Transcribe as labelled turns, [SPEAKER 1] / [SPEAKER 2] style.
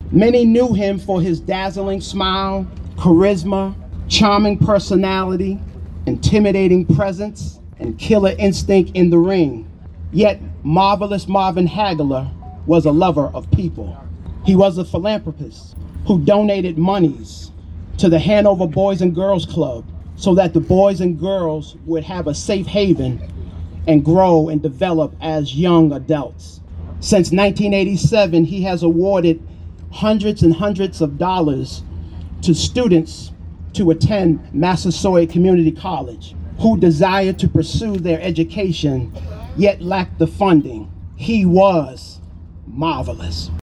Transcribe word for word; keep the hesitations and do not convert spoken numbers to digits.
[SPEAKER 1] Many knew him for his dazzling smile, charisma, charming personality, intimidating presence, and killer instinct in the ring. Yet, Marvelous Marvin Hagler was a lover of people. He was a philanthropist who donated monies to the Hanover Boys and Girls Club so that the boys and girls would have a safe haven and grow and develop as young adults. Since nineteen eighty-seven, he has awarded hundreds and hundreds of dollars to students to attend Massasoit Community College who desire to pursue their education yet lack the funding. He was marvelous.